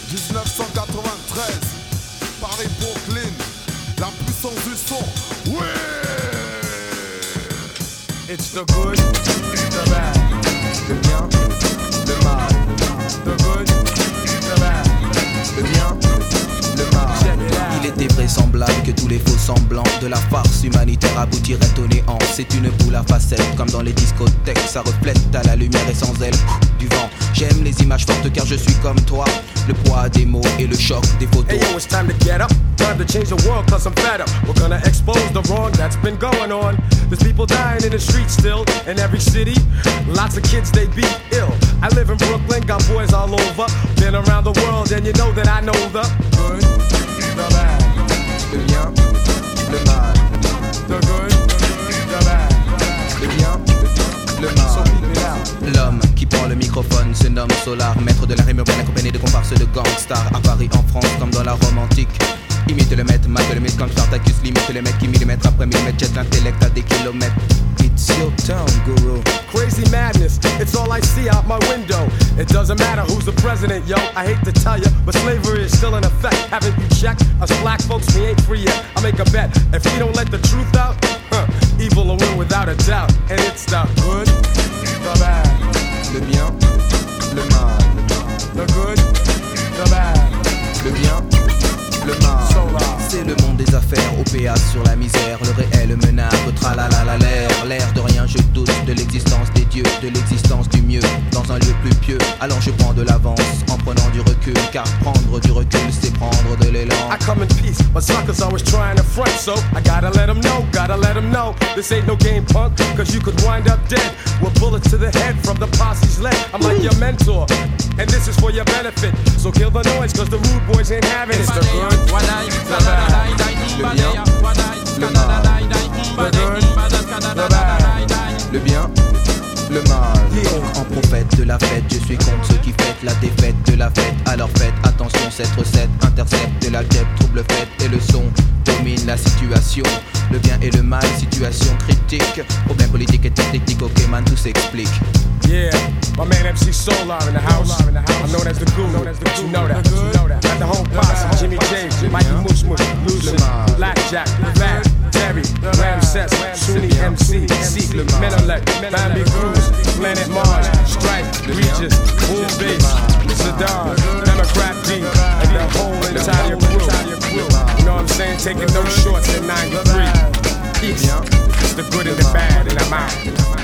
1993, Paris-Brooklyn, la puissance du son. Oui! It's the good, the bad, le bien, le mal. The good, the bad, le bien, le mal. Il était vraisemblable que tous les faux semblants de la farce humanitaire aboutiraient au néant. C'est une boule à facettes comme dans les discothèques. Ça reflète à la lumière et sans elle du vent. J'aime les images fortes car je suis comme toi. Le poids des mots et le choc des photos. Hey yo, it's time to get up. Time to change the world cause I'm fed up. We're gonna expose the wrong that's been going on. There's people dying in the streets still. In every city, lots of kids they beat ill. I live in Brooklyn, got boys all over. Been around the world and you know that I know the good, the bad, le bien, le mal. the good, the bad, Le bien, le mal. L'homme qui prend le microphone se nomme Solar, maître de la rime urbaine accompagné de comparses de gangsters. À Paris, en France, comme dans la Rome antique. Imite le maître, mate le mythe comme Spartacus. Limite le mec qui millimètre après millimètre jette l'intellect à des kilomètres. It's your town, guru. Crazy madness, it's all I see out my window. It doesn't matter who's the president, yo. I hate to tell ya, but slavery is still in effect. Haven't you checked? Us black folks, we ain't free yet. I make a bet, if we don't let the truth out, evil will win without a doubt. And it's the good, the bad, Le bien, le mal. the good, the bad, Le bien, le mal. C'est le monde des affaires, OPA sur la misère. Le réel menace, tralala l'air de rien, je doute de l'existence des dieux, de l'existence du mieux dans un lieu plus pieux. Alors je prends de l'avance en prenant du recul, car prendre du recul c'est prendre de l'élan. I come in peace, but suckers always trying to front. So I gotta let them know, this ain't no game, punk, cause you could wind up dead with bullets to the head from the posse's leg. I'm like your mentor, and this is for your benefit. So kill the noise, cause the rude boys ain't having it. It's the good, the bad, Le bien, le mal. the good, the bad. Le bien, le mal. Donc en prophète de la fête, je suis contre ceux qui fêtent la défaite de la fête. Alors faites attention, cette recette intercepte de l'algèbre, trouble fête et le son domine la situation. Le bien et le mal, situation critique. Problème politique et technique, ok man, tout s'explique. Yeah, my man MC Solar in the house. I'm known as the guru, you know that. Got the whole posse, Jimmy James, Mikey Mush Mush, Lucy, Blackjack, Vlad, Terry, Ramses, Sunni MC, Seek, Menelec, Bambi Cruz, Planet Mars, Stripe, Regis, Bull Bass, Sadar, Democrat D, and the whole entire crew. You know what I'm saying? Taking no shorts in 93. Peace. It's the good and the bad, and I'm out.